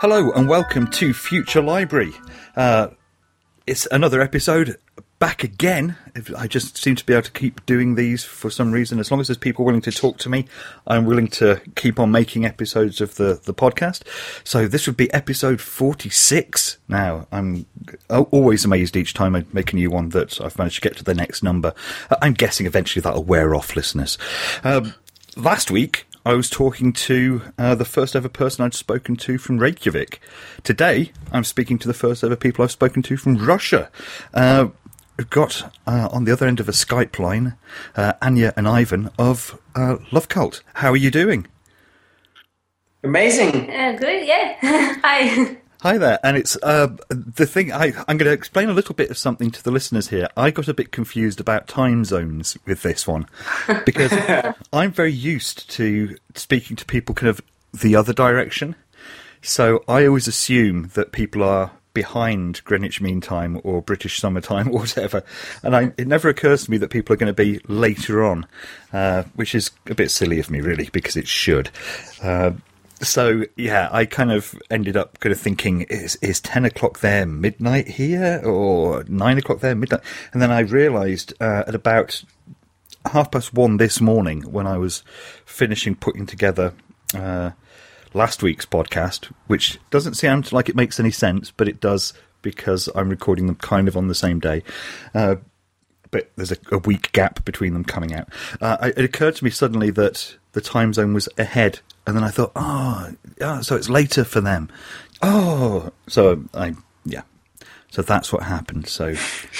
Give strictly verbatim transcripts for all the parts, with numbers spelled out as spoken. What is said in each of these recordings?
Hello and welcome to Future Library. Uh, it's another episode, back again. I just seem to be able to keep doing these for some reason. As long as there's people willing to talk to me, I'm willing to keep on making episodes of the, the podcast. So this would be episode forty-six now. I'm always amazed each time I make a new one that I've managed to get to the next number. I'm guessing eventually that'll wear off, listeners. Um, last week, I was talking to uh, the first ever person I'd spoken to from Reykjavik. Today, I'm speaking to the first ever people I've spoken to from Russia. Uh, we've got, uh, on the other end of a Skype line, uh, Anya and Ivan of uh, Love Cult. How are you doing? Amazing. Uh, good, yeah. Hi. Hi there, and it's uh, the thing. I, I'm going to explain a little bit of something to the listeners here. I got a bit confused about time zones with this one because I'm very used to speaking to people kind of the other direction. So I always assume that people are behind Greenwich Mean Time or British Summer Time or whatever, and I, it never occurs to me that people are going to be later on, uh, which is a bit silly of me, really, because it should. Uh, So, yeah, I kind of ended up kind of thinking, is is ten o'clock there midnight here, or nine o'clock there midnight? And then I realised uh, at about half past one this morning, when I was finishing putting together uh, last week's podcast, which doesn't sound like it makes any sense, but it does because I'm recording them kind of on the same day. Uh, but there's a, a week gap between them coming out. Uh, it occurred to me suddenly that the time zone was ahead. And then I thought, oh, yeah, so it's later for them. Oh, so I, yeah. So that's what happened. So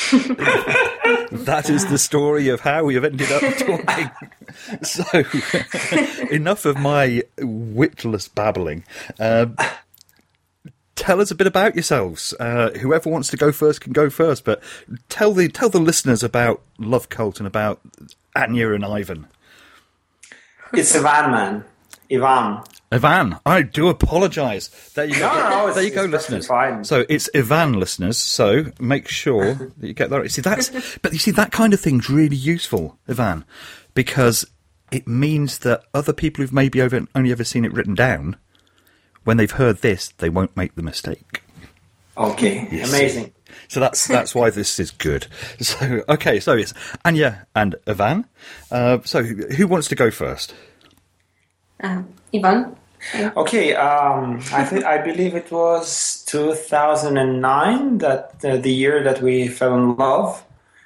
that is the story of how we have ended up talking. So enough of my witless babbling. Uh, tell us a bit about yourselves. Uh, whoever wants to go first can go first. But tell the tell the listeners about Love Cult and about Anya and Ivan. It's Ivan, man. Ivan. Ivan, I do apologise. There you go. No, no, there you it's, go, it's listeners. fine. So it's Ivan, listeners. So make sure that you get that right. See, that's, but you see, that kind of thing's really useful, Ivan, because it means that other people who've maybe over, only ever seen it written down, when they've heard this, they won't make the mistake. Okay, yes. Amazing. So that's that's why this is good. So okay, so it's Anya and Ivan. Uh, so who wants to go first? Um, Ivan. Okay, um, I think I believe it was two thousand nine that uh, the year that we fell in love,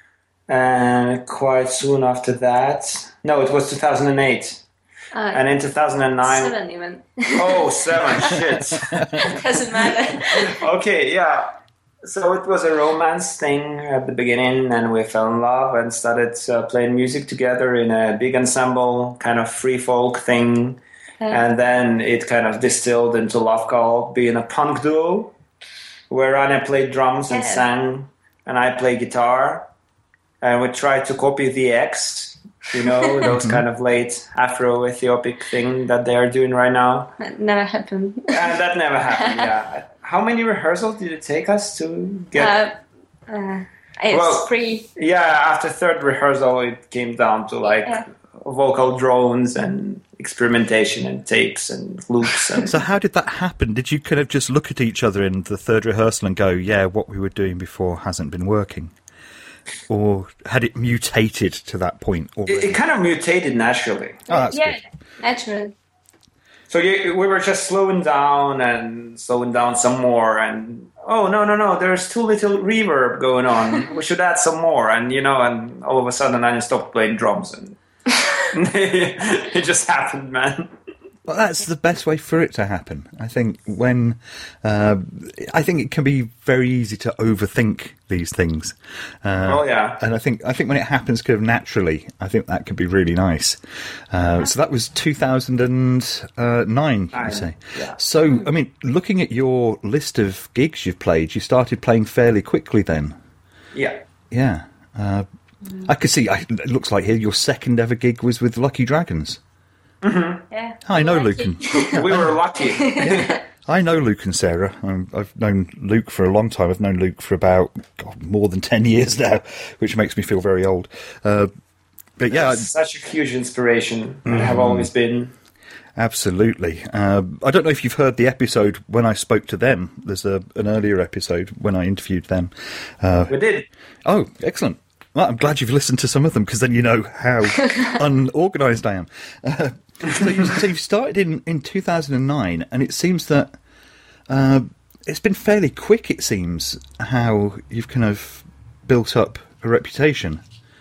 and quite soon after that, no, it was two thousand eight, Uh, and in two thousand nine, seven even. oh seven, shit. Doesn't matter. Okay, yeah. So it was a romance thing at the beginning, and we fell in love and started uh, playing music together in a big ensemble, kind of free folk thing. Uh, and then it kind of distilled into Love Cult, being a punk duo, where Anya played drums and yeah. sang, and I played guitar. And we tried to copy the X, you know, those kind of late Afro-Ethiopic thing that they are doing right now. That never happened. And that never happened, yeah. How many rehearsals did it take us to get? Uh, uh, it's well, pretty. Yeah, after third rehearsal, it came down to like yeah. vocal drones and experimentation and tapes and loops. And so how did that happen? Did you kind of just look at each other in the third rehearsal and go, yeah, what we were doing before hasn't been working? Or had it mutated to that point? It, it kind of mutated naturally. Oh, that's yeah, good. naturally. So you, we were just slowing down and slowing down some more, and oh no no no, there's too little reverb going on. We should add some more, and you know, and all of a sudden I just stopped playing drums, and it just happened, man. Well, that's the best way for it to happen. I think when uh, I think it can be very easy to overthink these things. Uh, oh yeah, and I think I think when it happens kind of naturally, I think that can be really nice. Uh, so that was two thousand nine, you say? Yeah. So I mean, looking at your list of gigs you've played, you started playing fairly quickly then. Yeah. Yeah. Uh, I could see. It looks like here your second ever gig was with Lucky Dragons. Mm-hmm. Yeah. I know Luke and we were lucky. yeah. I know Luke and Sarah. I'm, I've known Luke for a long time. I've known Luke for about God, more than ten years now, which makes me feel very old. Uh, but yeah, such a huge inspiration. Mm. I have always been. Absolutely. Uh, I don't know if you've heard the episode when I spoke to them. There's a, an earlier episode when I interviewed them. Uh, We did. oh, excellent. Well, I'm glad you've listened to some of them because then you know how unorganised I am. Uh, so, you, so you started in, in two thousand nine, and it seems that uh, it's been fairly quick, it seems, how you've kind of built up a reputation.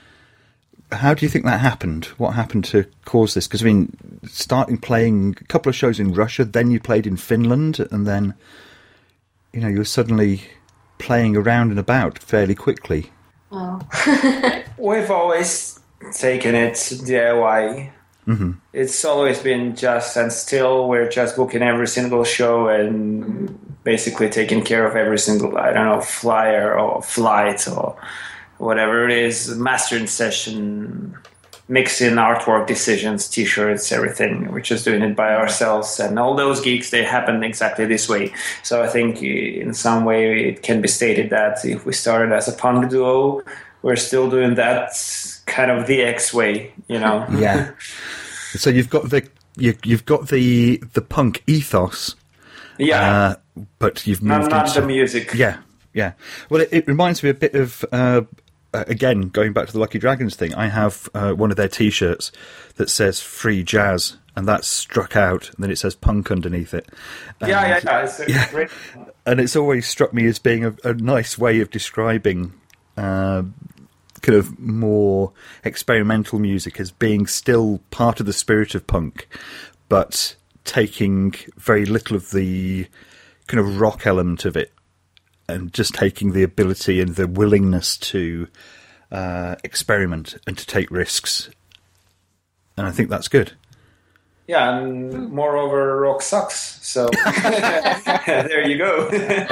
How do you think that happened? What happened to cause this? Because, I mean, starting playing a couple of shows in Russia, then you played in Finland, and then, you know, you were suddenly playing around and about fairly quickly. Wow. We've always taken it D I Y. Mm-hmm. It's always been just and still. We're just booking every single show and basically taking care of every single, I don't know, flyer or flight or whatever it is, mastering session, mixing, artwork decisions, T-shirts, everything. We're just doing it by ourselves. And all those gigs, they happen exactly this way. So I think in some way it can be stated that if we started as a punk duo, we're still doing that kind of the X way, you know? Yeah. So you've got the you, you've got the the punk ethos, Yeah. uh, but you've not, moved not into the music. yeah, yeah. Well, it, it reminds me a bit of uh, uh, again going back to the Lucky Dragons thing. I have uh, one of their T-shirts that says "Free Jazz," and that's struck out, and then it says "punk" underneath it. Yeah, yeah, And- yeah. It's a Yeah. great. and it's always struck me as being a, a nice way of describing uh, kind of more experimental music as being still part of the spirit of punk, but taking very little of the kind of rock element of it and just taking the ability and the willingness to uh, experiment and to take risks. And I think that's good. Yeah, and moreover, rock sucks. So there you go.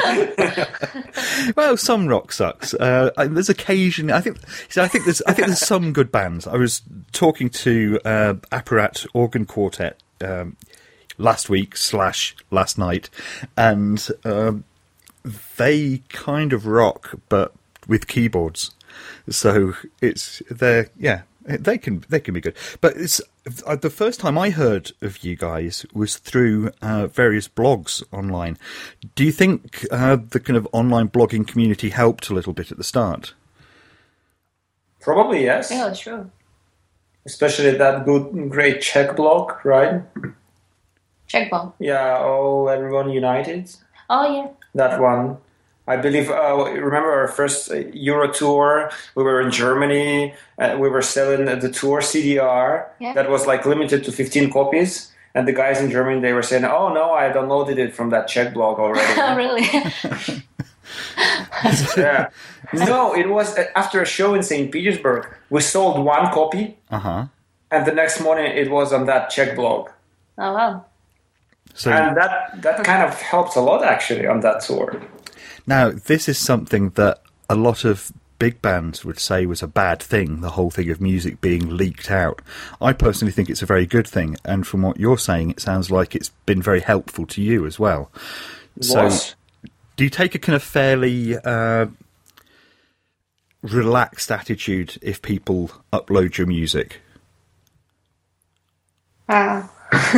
Well, some rock sucks. Uh, I- there's occasion. I think. See, I think there's. I think there's some good bands. I was talking to uh, Apparat Organ Quartet um, last week slash last night, and um, they kind of rock, but with keyboards. So it's they're yeah. They can they can be good, but it's uh, the first time I heard of you guys was through uh, various blogs online. Do you think uh, the kind of online blogging community helped a little bit at the start? Probably yes. Yeah, sure. Especially that good, great Czech blog, right? Czech ball. Yeah, all everyone united. Oh, yeah. That one. I believe, uh, remember our first Euro tour? We were in Germany. Uh, we were selling the tour C D R. Yeah. That was like limited to fifteen copies. And the guys in Germany, they were saying, oh no, I downloaded it from that Czech blog already. Oh, really? Yeah. No, it was after a show in Saint Petersburg. We sold one copy. Uh huh. And the next morning it was on that Czech blog. Oh, wow. So And that, that kind of helped a lot actually on that tour. now this is something that a lot of big bands would say was a bad thing, the whole thing of music being leaked out. I personally think it's a very good thing, and from what you're saying, it sounds like it's been very helpful to you as well. So, Was. do you take a kind of fairly uh, relaxed attitude if people upload your music? Wow.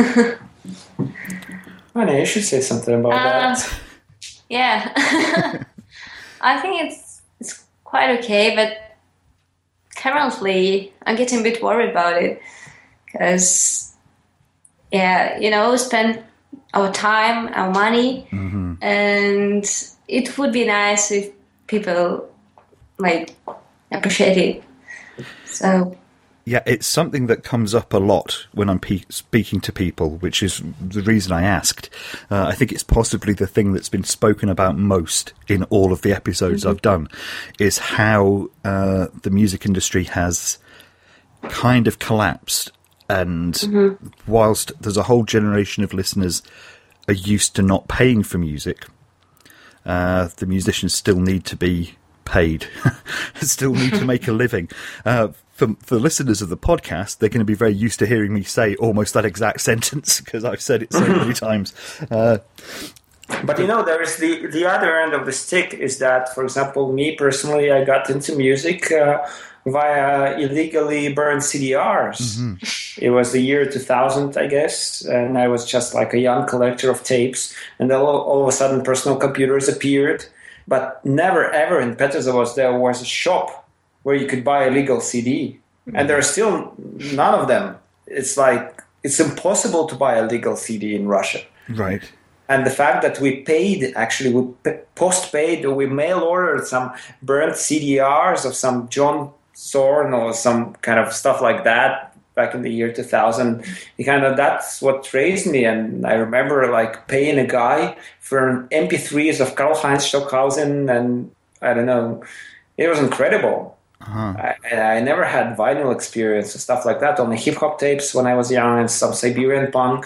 Honey, you should say something about Uh, that. Yeah. I think it's it's quite okay, but currently I'm getting a bit worried about it because, yeah, you know, we spend our time, our money, Mm-hmm. and it would be nice if people like appreciate it. So Yeah, it's something that comes up a lot when I'm pe- speaking to people, which is the reason I asked. Uh, I think it's possibly the thing that's been spoken about most in all of the episodes I've done, is how uh, the music industry has kind of collapsed. And whilst there's a whole generation of listeners are used to not paying for music, uh, the musicians still need to be paid, still need to make a living. Uh, for, for listeners of the podcast, they're going to be very used to hearing me say almost that exact sentence because I've said it so many times. Uh, But you know, there is the, the other end of the stick is that, for example, me personally, I got into music uh, via illegally burned C D Rs. Mm-hmm. It was the year two thousand, I guess, and I was just like a young collector of tapes. And then all, all of a sudden, personal computers appeared. But never, ever in Petrozavodsk there was a shop where you could buy a legal C D. Mm-hmm. And there are still none of them. It's like, it's impossible to buy a legal C D in Russia. Right. And the fact that we paid, actually, we post-paid, or we mail-ordered some burnt C D Rs of some John Zorn or some kind of stuff like that back in the year two thousand, it kind of, that's what raised me. And I remember like paying a guy for an M P threes of Karl-Heinz Stockhausen, and I don't know, it was incredible. Uh-huh. I, I never had vinyl experience and stuff like that, only hip-hop tapes when I was young and some Siberian punk.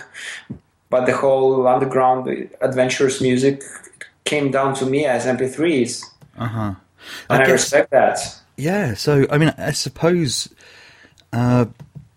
But the whole underground adventurous music came down to me as M P threes. Uh-huh. And I, I guess, respect that. Yeah, so, I mean, I suppose uh,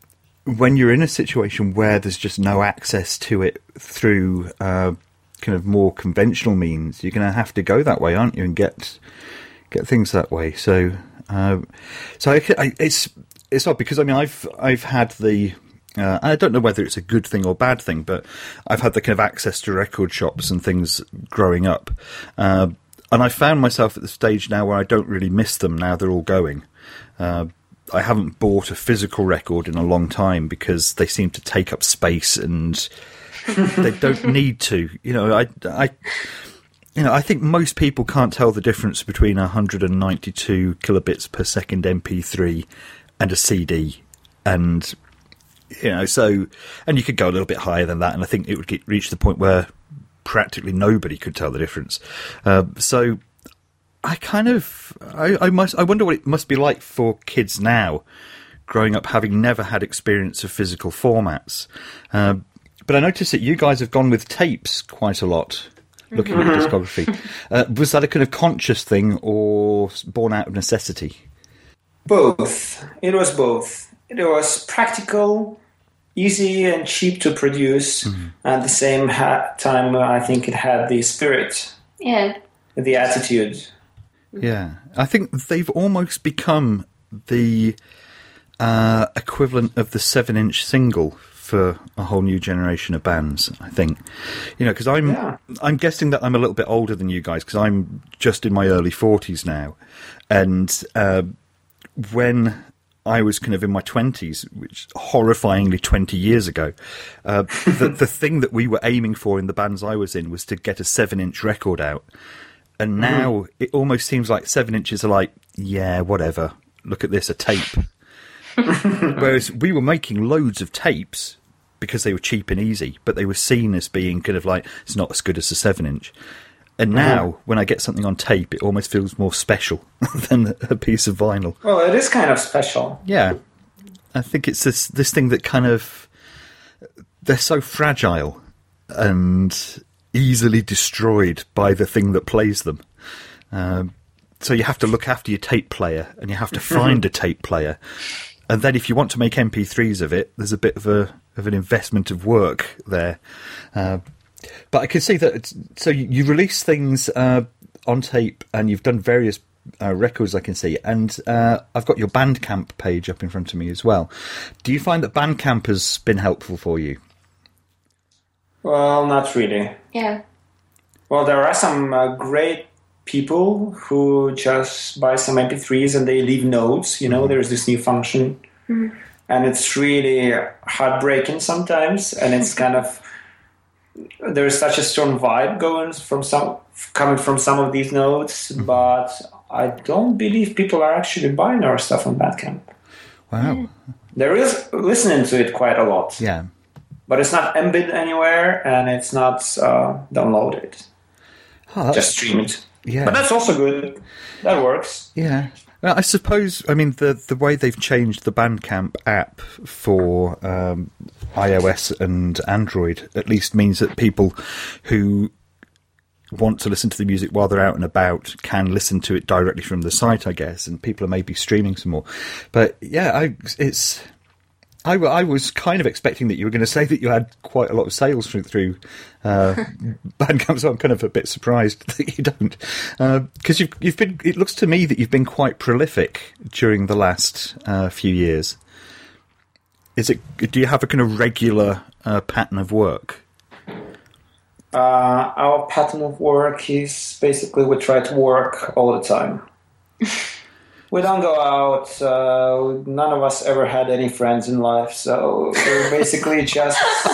when you're in a situation where there's just no access to it through uh, kind of more conventional means, you're going to have to go that way, aren't you, and get get things that way. So, uh, so I, I, it's it's odd because, I mean, I've I've had the... Uh, I don't know whether it's a good thing or bad thing, but I've had the kind of access to record shops and things growing up. Uh, and I found myself at the stage now where I don't really miss them now they're all going. Uh, I haven't bought a physical record in a long time because they seem to take up space and they don't need to. You know, I, I, you know, I think most people can't tell the difference between a one hundred ninety-two kilobits per second M P three and a C D. And... You know, so, and you could go a little bit higher than that, and I think it would get, reach the point where practically nobody could tell the difference. Uh, so, I kind of, I, I must, I wonder what it must be like for kids now, growing up having never had experience of physical formats. Uh, but I noticed that you guys have gone with tapes quite a lot, looking mm-hmm. at your discography. Uh, was that a kind of conscious thing or born out of necessity? Both. It was both. It was practical, easy and cheap to produce. Mm-hmm. At the same ha- time, I think it had the spirit. Yeah. The attitude. Yeah. I think they've almost become the uh, equivalent of the seven-inch single for a whole new generation of bands, I think. You know, because I'm, yeah. I'm guessing that I'm a little bit older than you guys, because I'm just in my early forties now. And uh, when... I was kind of in my twenties, which horrifyingly twenty years ago. Uh, the, the thing that we were aiming for in the bands I was in was to get a seven-inch record out. And now mm. it almost seems like seven inches are like, yeah, whatever. Look at this, a tape. Whereas we were making loads of tapes because they were cheap and easy, but they were seen as being kind of like, it's not as good as a seven-inch. And now, mm-hmm. when I get something on tape, it almost feels more special than a piece of vinyl. Well, it is kind of special. Yeah. I think it's this this thing that kind of... They're so fragile and easily destroyed by the thing that plays them. Um, so you have to look after your tape player, and you have to find a tape player. And then if you want to make M P threes of it, there's a bit of a of an investment of work there. Uh, But I can see that, it's, so you, you release things uh, on tape, and you've done various uh, records, I can see, and uh, I've got your Bandcamp page up in front of me as well. Do you find that Bandcamp has been helpful for you? Well, not really. Yeah. Well, there are some uh, great people who just buy some M P threes and they leave notes, you know, mm-hmm. there's this new function, mm-hmm. and it's really heartbreaking sometimes, and it's kind of... There's such a strong vibe going from some coming from some of these notes, mm-hmm. but I don't believe people are actually buying our stuff on Bandcamp. Wow. There is listening to it quite a lot. Yeah. But it's not embedded anywhere, and it's not uh, downloaded. Oh, just stream it. Yeah. But that's also good. That works. Yeah. Well, I suppose, I mean, the the way they've changed the Bandcamp app for um, iOS and Android at least means that people who want to listen to the music while they're out and about can listen to it directly from the site, I guess, and people are maybe streaming some more. But yeah, I, it's I, I was kind of expecting that you were going to say that you had quite a lot of sales through, through uh, Bandcamp, so I'm kind of a bit surprised that you don't. Because uh, you've, you've been, it looks to me that you've been quite prolific during the last uh, few years. Is it? Do you have a kind of regular uh, pattern of work? Uh, our pattern of work is basically we try to work all the time. We don't go out. Uh, none of us ever had any friends in life, so we're basically just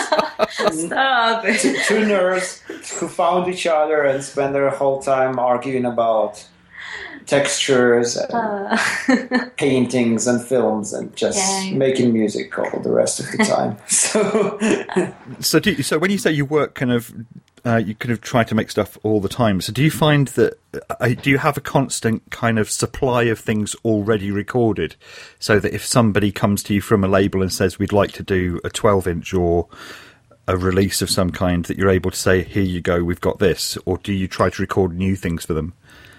Stop. two, two nerds who found each other and spend their whole time arguing about textures and Uh. paintings and films and just Yeah. making music all the rest of the time. So, So, do you, so when you say you work, kind of, uh, you kind of try to make stuff all the time. So, do you find that uh, do you have a constant kind of supply of things already recorded, so that if somebody comes to you from a label and says we'd like to do a twelve inch or a release of some kind, that you're able to say, here you go, we've got this, or do you try to record new things for them?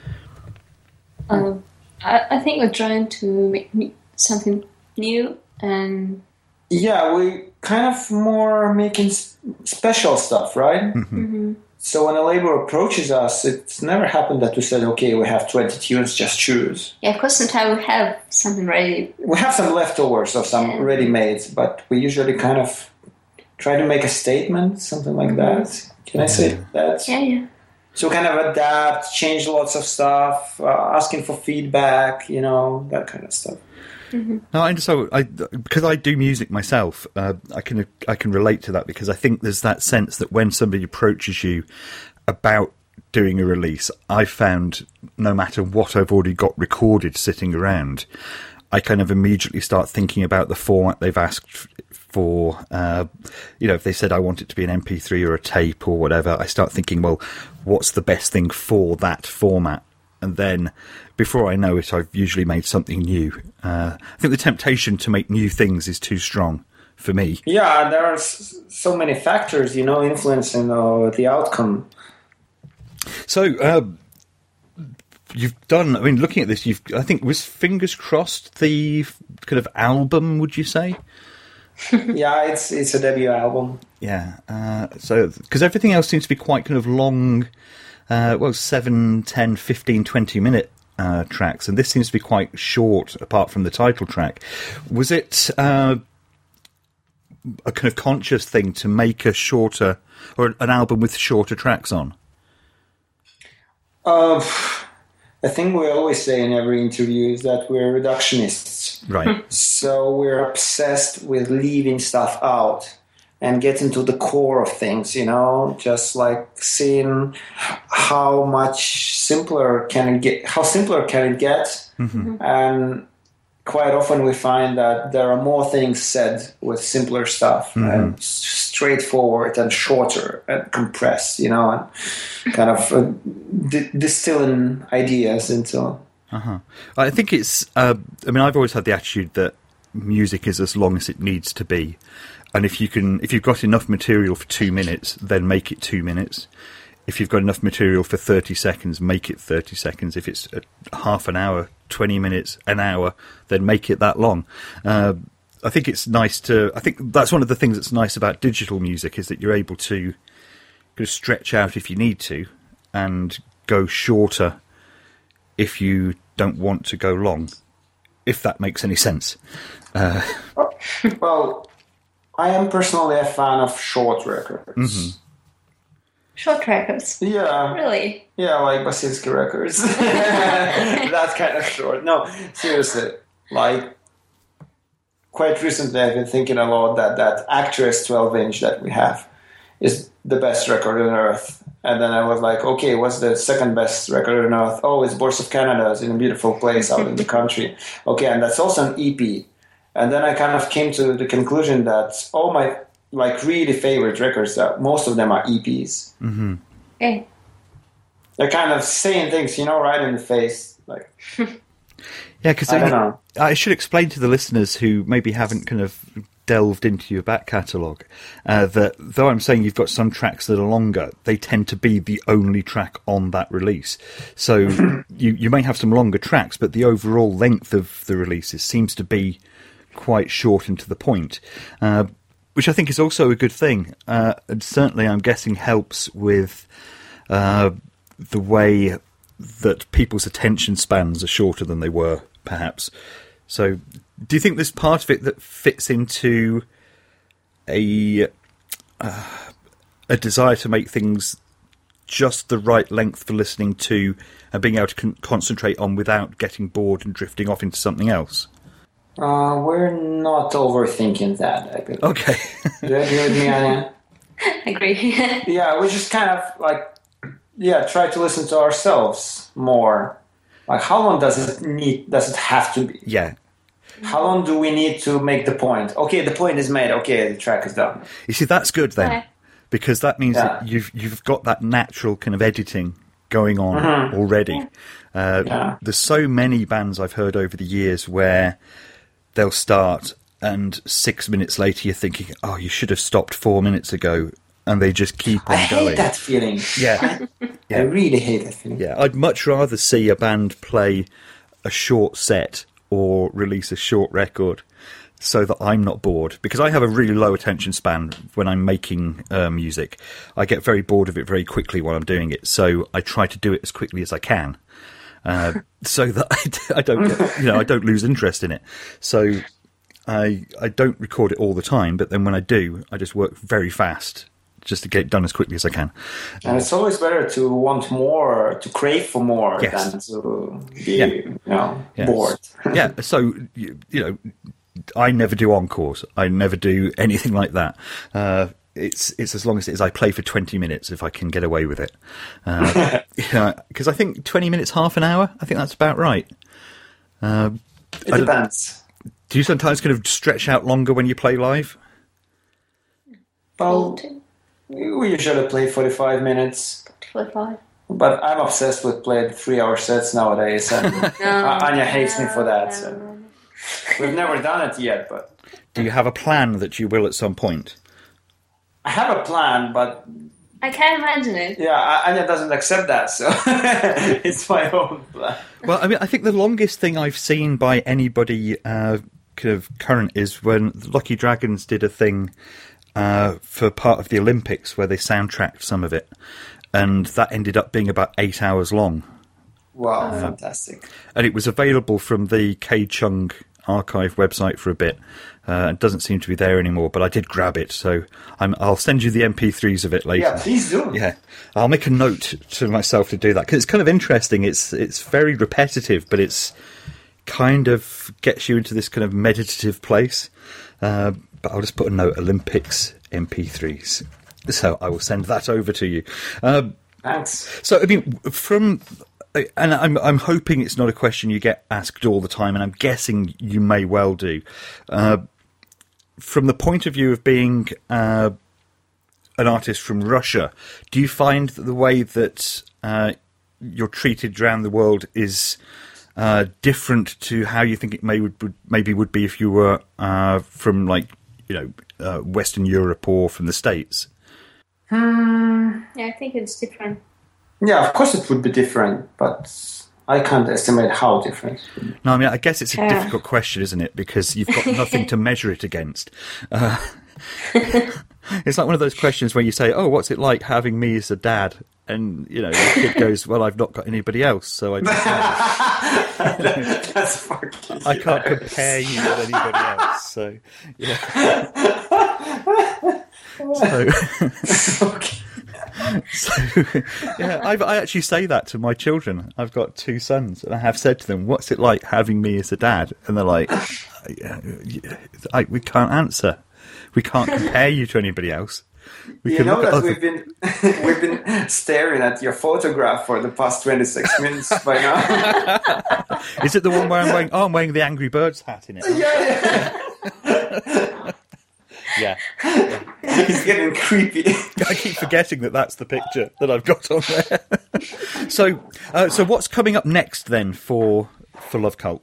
Um, I, I think we're trying to make me- something new, and yeah, we kind of more making s- special stuff, right? mm-hmm. So when a label approaches us, it's never happened that we said, okay, we have twenty tunes, just choose. yeah, of course, sometimes we have something ready. We have some leftovers of some Yeah. ready-mades, but we usually kind of try to make a statement, something like that. Can I say that? Yeah, yeah. So kind of adapt, change lots of stuff, uh, asking for feedback, you know, that kind of stuff. No, I understand. I, because I do music myself, uh, I can I can relate to that, because I think there's that sense that when somebody approaches you about doing a release, I found no matter what I've already got recorded sitting around, I kind of immediately start thinking about the format they've asked for. Uh, you know, if they said I want it to be an M P three or a tape or whatever, I start thinking, well, what's the best thing for that format? And then, before I know it, I've usually made something new. Uh, I think the temptation to make new things is too strong for me. Yeah, there are s- so many factors, you know, influencing uh, the outcome. So, uh, you've done, I mean, looking at this, you've, I think, was Fingers Crossed the f- kind of album, would you say? Yeah, it's it's a debut album. Yeah. Uh, so, because everything else seems to be quite kind of long, uh, well, seven, ten, fifteen, twenty minute uh, tracks, and this seems to be quite short, apart from the title track. Was it uh, a kind of conscious thing to make a shorter, or an album with shorter tracks on? Uh, the thing we always say in every interview is that we're reductionists. Right. So we're obsessed with leaving stuff out and getting to the core of things, you know, just like seeing how much simpler can it get, how simpler can it get. Mm-hmm. And quite often we find that there are more things said with simpler stuff, Mm-hmm. and s- straightforward and shorter and compressed, you know, and kind of uh, di- distilling ideas into. Uh-huh. I think it's, uh, I mean, I've always had the attitude that music is as long as it needs to be. And if you can, if you've got enough material for two minutes, then make it two minutes. If you've got enough material for thirty seconds, make it thirty seconds. If it's a half an hour, twenty minutes, an hour, then make it that long. Uh, I think it's nice to, I think that's one of the things that's nice about digital music, is that you're able to kind of stretch out if you need to and go shorter if you don't want to go long, if that makes any sense. Uh, Well, I am personally a fan of short records. Mm-hmm. Short records. Yeah, Really? yeah, like Basinski records. That's kind of short. No, seriously, like quite recently, I've been thinking a lot that that Actress twelve inch that we have is the best record on earth. And then I was like, okay, what's the second best record on earth? Oh, it's Boards of Canada. It's in a beautiful place out in the country. Okay, and that's also an E P. And then I kind of came to the conclusion that all my like really favorite records, that most of them are E Ps. mm-hmm. Okay. They're kind of saying things, you know, right in the face. Like, Yeah, because I don't know. I should explain to the listeners who maybe haven't kind of delved into your back catalogue uh, that though I'm saying you've got some tracks that are longer, they tend to be the only track on that release. So you, you may have some longer tracks, but the overall length of the releases seems to be quite short and to the point, uh, which I think is also a good thing. Uh, and certainly, I'm guessing helps with uh, the way that people's attention spans are shorter than they were, perhaps. So, do you think there's part of it that fits into a uh, a desire to make things just the right length for listening to and being able to con- concentrate on without getting bored and drifting off into something else? Uh, we're not overthinking that, I believe. Okay. Do you agree with me, Anya? Agree. Yeah, we just kind of like, yeah, try to listen to ourselves more. Like, how long does it need, does it have to be? Yeah. How long do we need to make the point? Okay, the point is made. Okay, the track is done. You see, that's good then. Okay. Because that means Yeah. that you've you've got that natural kind of editing going on Mhm. already. Uh, Yeah. There's so many bands I've heard over the years where they'll start and six minutes later you're thinking, oh, you should have stopped four minutes ago, and they just keep on I going. hate that feeling. Yeah, I really hate that feeling. yeah. I'd much rather see a band play a short set or release a short record so that I'm not bored, because I have a really low attention span when I'm making uh, music. I get very bored of it very quickly while I'm doing it, so I try to do it as quickly as I can, uh, so that I, d- I don't, get, you know, I don't lose interest in it. So I I don't record it all the time, but then when I do, I just work very fast just to get it done as quickly as I can. And it's always better to want more, to crave for more, Yes. than to be, Yeah. you know, Yes. bored. Yeah, so you, you know, I never do encores. I never do anything like that. Uh, it's it's as long as it is I play for twenty minutes if I can get away with it. Uh, yeah, because I think twenty minutes, half an hour. I think that's about right. Uh, It I don't- depends. do you sometimes kind of stretch out longer when you play live? Well, we usually play forty-five minutes, forty-five. but I'm obsessed with playing three-hour sets nowadays, and Anya hates me for that. So. We've never done it yet, but Do you have a plan that you will at some point? I have a plan, but I can't imagine it. yeah, Anya doesn't accept that, so it's my own plan. Well, I mean, I think the longest thing I've seen by anybody uh, kind of current is when Lucky Dragons did a thing uh, for part of the Olympics where they soundtracked some of it, and that ended up being about eight hours long. Wow, fantastic. And it was available from the K-Chung archive website for a bit. Uh, it doesn't seem to be there anymore, but I did grab it, so I'm, I'll send you the M P threes of it later. Yeah, please do. Yeah, I'll make a note to myself to do that, because it's kind of interesting. It's it's very repetitive, but it's kind of gets you into this kind of meditative place. Uh, but I'll just put a note, Olympics M P threes. So I will send that over to you. Um, Thanks. so, I mean, from... And I'm I'm hoping it's not a question you get asked all the time, and I'm guessing you may well do. Uh, from the point of view of being uh, an artist from Russia, do you find that the way that uh, you're treated around the world is uh, different to how you think it may would, would maybe would be if you were uh, from, like, you know, uh, Western Europe or from the States? Hmm. Yeah, I think it's different. Yeah, of course it would be different, but I can't estimate how different. No, I mean, I guess it's a Yeah. difficult question, isn't it? Because you've got nothing to measure it against. Uh, it's like one of those questions where you say, oh, what's it like having me as a dad? And, you know, the kid goes, well, I've not got anybody else, so I don't know. That's fucking I can't hilarious. compare you with anybody else. So, yeah. so, Okay. so, yeah, I've, I actually say that to my children. I've got two sons, and I have said to them, what's it like having me as a dad? And they're like, I, I, we can't answer. We can't compare you to anybody else. We You can know look at that other- we've been we've been staring at your photograph for the past twenty-six minutes by now. Is it the one where I'm wearing? Oh, I'm wearing the Angry Birds hat in it. Yeah, yeah. Yeah, It's getting creepy. I keep forgetting that that's the picture that I've got on there. so, uh, so what's coming up next then for for Love Cult?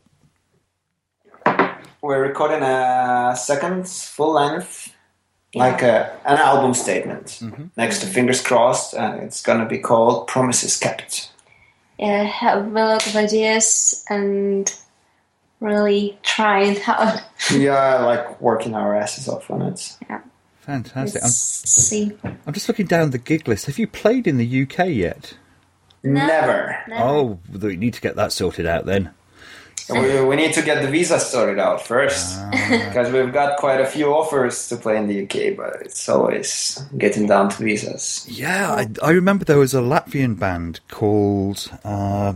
We're recording a second full length, like a, an album statement. Next to Fingers Crossed, and it's gonna be called Promises Kept. Yeah, I have a lot of ideas, and really trying hard. Yeah, like working our asses off on it. Yeah. Fantastic. I'm, See. I'm just looking down the gig list. Have you played in the U K yet? No, Never. never. Oh, we need to get that sorted out then. We, we need to get the visa sorted out first. Because we've got quite a few offers to play in the U K, but it's always getting down to visas. Yeah, I, I remember there was a Latvian band called uh,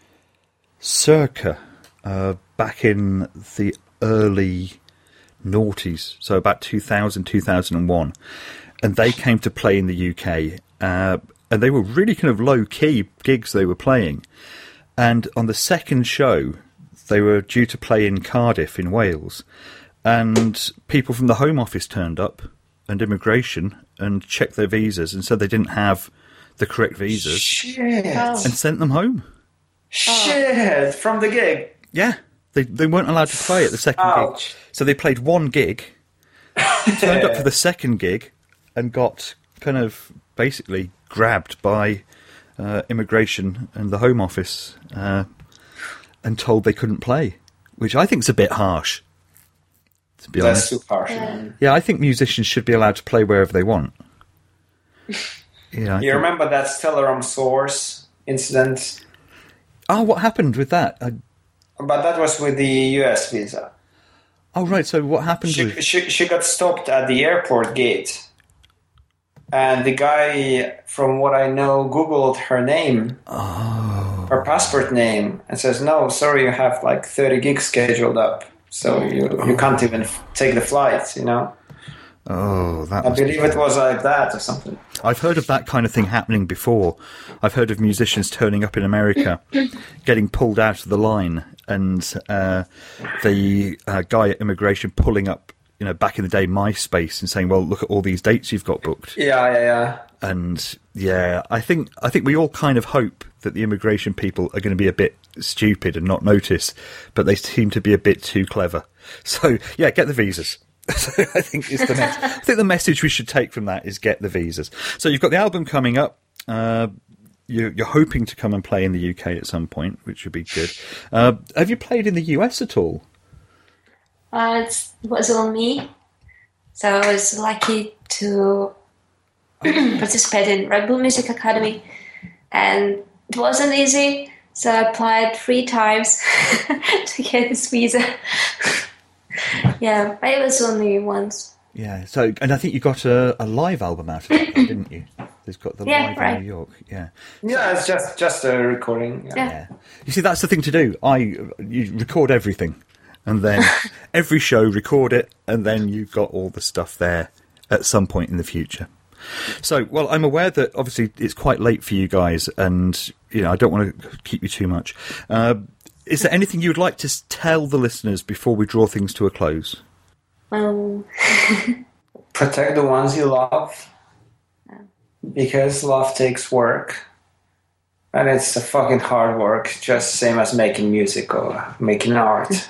Circa uh, back in the early noughties, so about two thousand, two thousand one, and they came to play in the U K, uh, and they were really kind of low-key gigs they were playing. And on the second show, they were due to play in Cardiff in Wales, and people from the Home Office turned up, and immigration, and checked their visas and said they didn't have the correct visas, Shit. Oh. and sent them home. Shit. From the gig. Yeah, they they weren't allowed to play at the second Ouch. gig, so they played one gig, turned up for the second gig, and got kind of basically grabbed by uh, immigration and the Home Office, uh, and told they couldn't play, which I think is a bit harsh. To be That's honest, too harsh. Yeah. yeah, I think musicians should be allowed to play wherever they want. Yeah, I You think- remember that Stellarum Source incident? Oh, what happened with that? I, But that was with the U S visa. oh, right. So what happened She, with? she, she got stopped at the airport gate. And the guy, from what I know, Googled her name, Oh, her passport name, and says, no, sorry, you have like thirty gigs scheduled up. So you, you can't even f- take the flight, you know? oh, that. I must be believe it was like that or something. I've heard of that kind of thing happening before. I've heard of musicians turning up in America, getting pulled out of the line, and uh, the uh, guy at immigration pulling up, you know, back in the day, MySpace, and saying, "Well, look at all these dates you've got booked." Yeah, yeah, yeah. And yeah, I think I think we all kind of hope that the immigration people are going to be a bit stupid and not notice, but they seem to be a bit too clever. So yeah, get the visas. So I think is the mes- I think the message we should take from that is get the visas. So you've got the album coming up. Uh, you, you're hoping to come and play in the U K at some point, which would be good. Uh, have you played in the U S at all? Uh, it's, it was on me. So I was lucky to participate in Red Bull Music Academy, and it wasn't easy. So I applied three times to get this visa. Yeah, but it was only once. Yeah. So and I think you got a, a live album out of it, didn't you? There's got the Yeah, live right. in New York. Yeah. Yeah, it's just, just a recording. Yeah. Yeah. Yeah. You see, that's the thing to do. I you record everything, and then every show record it, and then you've got all the stuff there at some point in the future. So, well, I'm aware that obviously it's quite late for you guys, and you know I don't want to keep you too much. Uh, is there anything you would like to s- tell the listeners before we draw things to a close? Um, Protect the ones you love, because love takes work, and it's a fucking hard work, just same as making music or making art.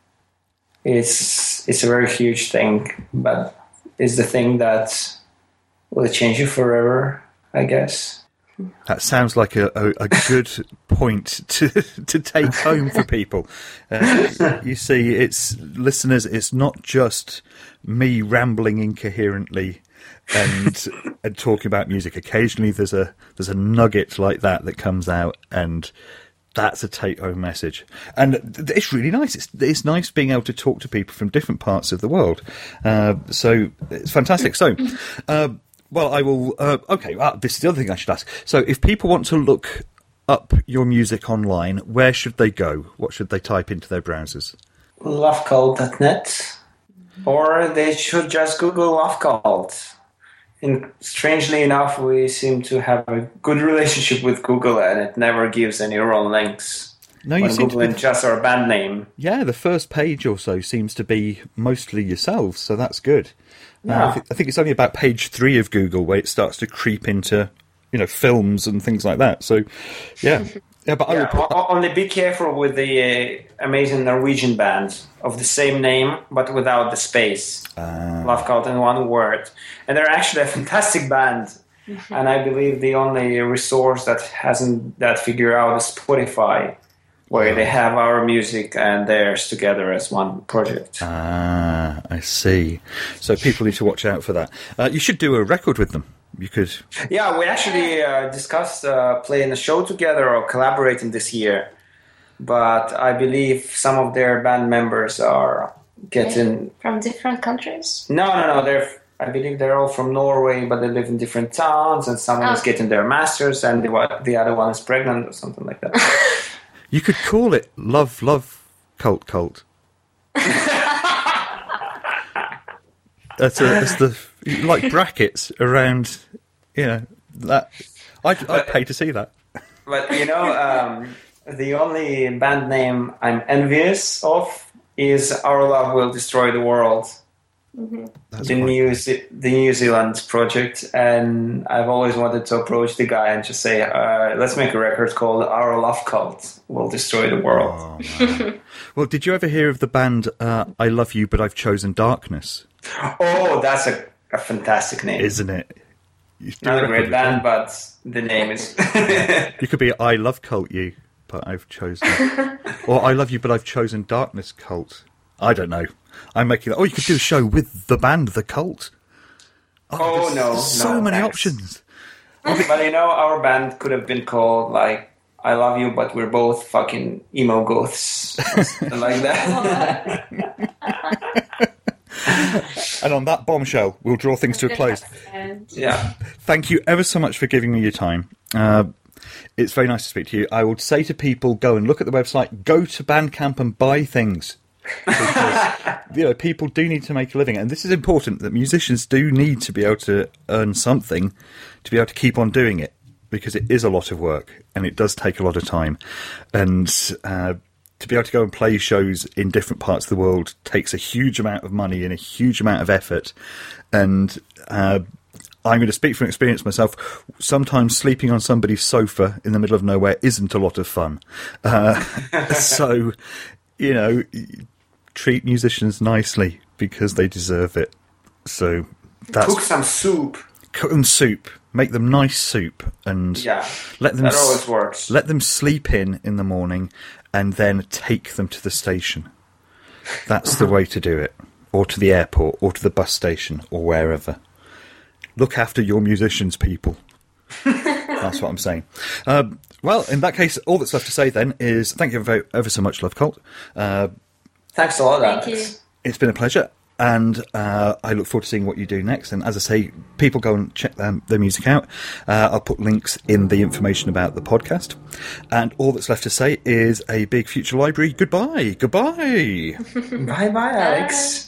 It's it's a very huge thing, but it's the thing that will change you forever, I guess. That sounds like a, a, a good point to to take home for people. Uh, you see, it's listeners. It's not just me rambling incoherently and and talking about music. Occasionally, there's a there's a nugget like that that comes out, and that's a take home message. And it's really nice. It's it's nice being able to talk to people from different parts of the world. Uh, so it's fantastic. So. Uh, Well, I will. Uh, okay, well, this is the other thing I should ask. So, if people want to look up your music online, where should they go? What should they type into their browsers? love cult dot net, or they should just Google Love Cult. And strangely enough, we seem to have a good relationship with Google, and it never gives any wrong links. No, you when seem to Googling be, just our band name. yeah, the first page or so seems to be mostly yourselves, so that's good. Uh, Yeah. I, th- I think it's only about page three of Google where it starts to creep into, you know, films and things like that. So, yeah, yeah. But I Yeah, will put, o- only be careful with the uh, amazing Norwegian band of the same name, but without the space. uh, Love Cult in one word. And they're actually a fantastic band. And I believe the only resource that hasn't that figured out is Spotify. where they have our music and theirs together as one project. Ah, I see. So people need to watch out for that. Uh, you should do a record with them. You could. Yeah, we actually uh, discussed uh, playing a show together or collaborating this year. But I believe some of their band members are getting... From different countries? No, no, no. They're, I believe they're all from Norway, but they live in different towns, and someone oh. is getting their masters, and the, the other one is pregnant or something like that. You could call it Love, Love, Cult, Cult. That's, a, that's the... Like brackets around, you know, that. I'd, I'd pay to see that. But, you know, um, the only band name I'm envious of is Our Love Will Destroy the World. Mm-hmm. The New Ze- the New Zealand project, and I've always wanted to approach the guy and just say, uh, let's make a record called Our Love Cult Will Destroy the World. Oh, well, did you ever hear of the band uh, I Love You But I've Chosen Darkness? Oh, that's a, a fantastic name. Isn't it? Not a great band, but the name is... You could be I Love Cult You, but I've chosen... Or I Love You But I've Chosen Darkness Cult. I don't know. I'm making that. Oh, you could do a show with the band, The Cult. Oh, oh there's, no. There's so no, many thanks. options. But you know, our band could have been called, like, I Love You, but we're both fucking emo goths. Something like that. And on that bombshell, we'll draw things to a close. Yeah. Thank you ever so much for giving me your time. Uh, it's very nice to speak to you. I would say to people, go and look at the website, go to Bandcamp and buy things. Because, you know, people do need to make a living. And this is important, that musicians do need to be able to earn something to be able to keep on doing it. Because it is a lot of work and it does take a lot of time. And uh, to be able to go and play shows in different parts of the world takes a huge amount of money and a huge amount of effort. And uh, I'm going to speak from experience myself. Sometimes sleeping on somebody's sofa in the middle of nowhere isn't a lot of fun. Uh, so, you know, treat musicians nicely because they deserve it. So that's... Cook some soup. Cook them soup. Make them nice soup and yeah, let them that always works. Let them sleep in in the morning and then take them to the station. That's the way to do it. Or to the airport, or to the bus station, or wherever. Look after your musicians, people. That's what I'm saying. Um, well, in that case, all that's left to say then is thank you very, ever so much, Love Cult. Uh, Thanks a lot, Thank Alex. you. It's been a pleasure. And uh, I look forward to seeing what you do next. And as I say, people go and check their, their music out. Uh, I'll put links in the information about the podcast. And all that's left to say is a big Future Library goodbye. Goodbye. Bye-bye, Alex.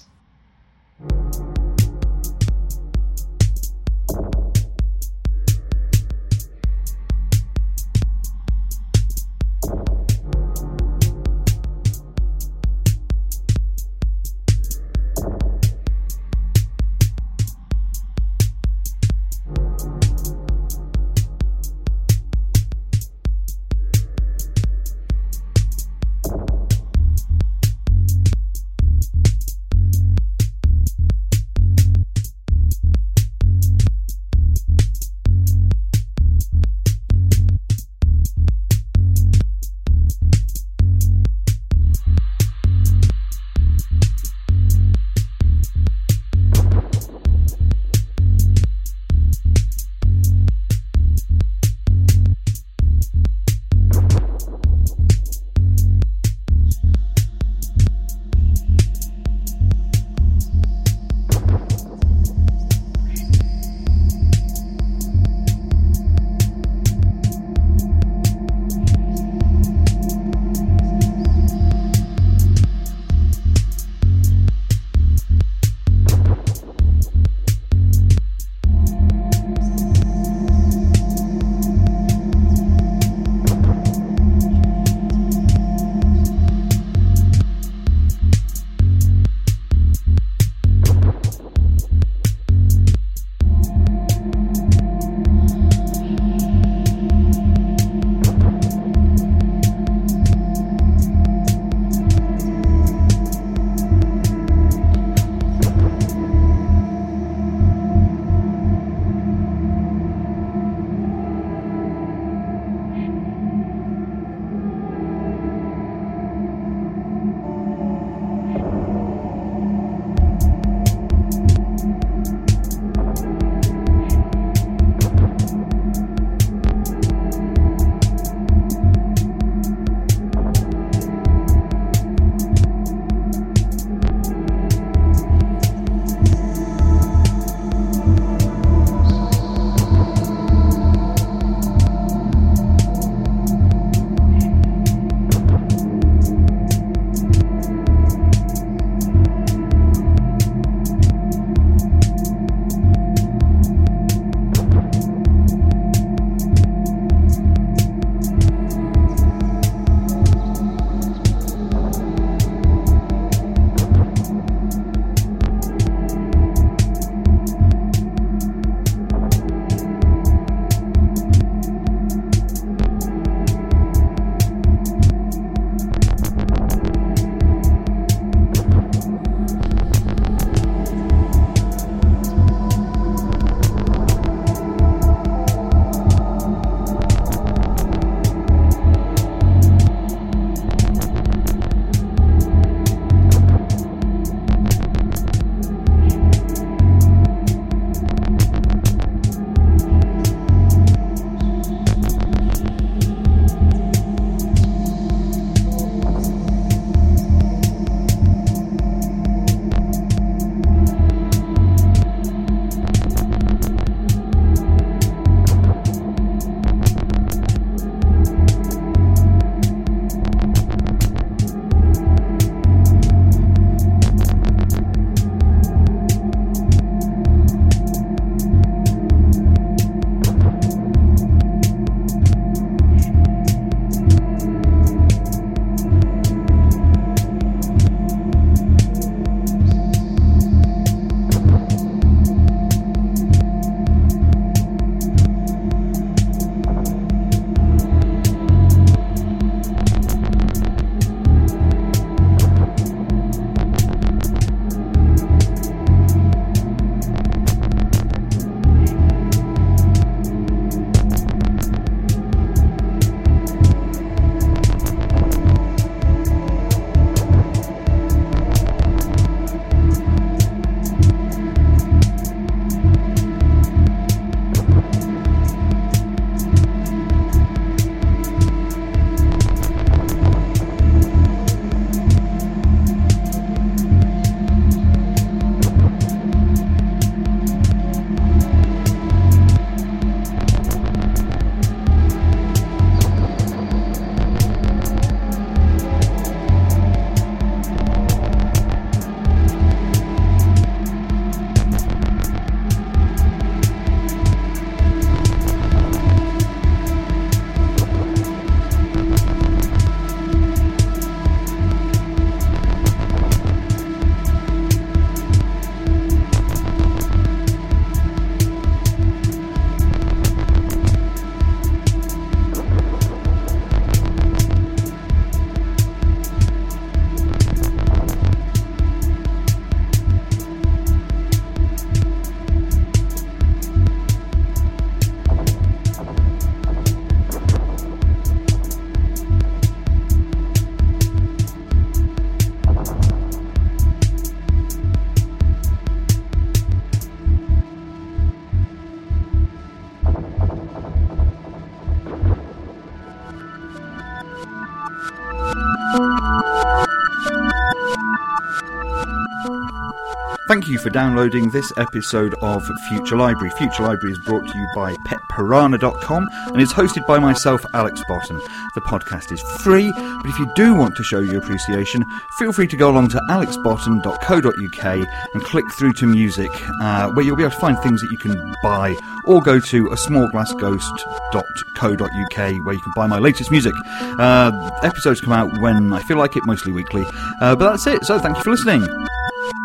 Thank you for downloading this episode of Future Library. Future Library is brought to you by pet piranha dot com and is hosted by myself, Alex Botton. The podcast is free, but if you do want to show your appreciation, feel free to go along to alex botton dot co dot uk and click through to music, uh, where you'll be able to find things that you can buy, or go to a small glass ghost dot co dot uk where you can buy my latest music. Uh, episodes come out when I feel like it, mostly weekly. Uh, but that's it, so thank you for listening.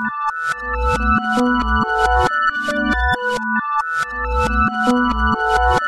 Thank you.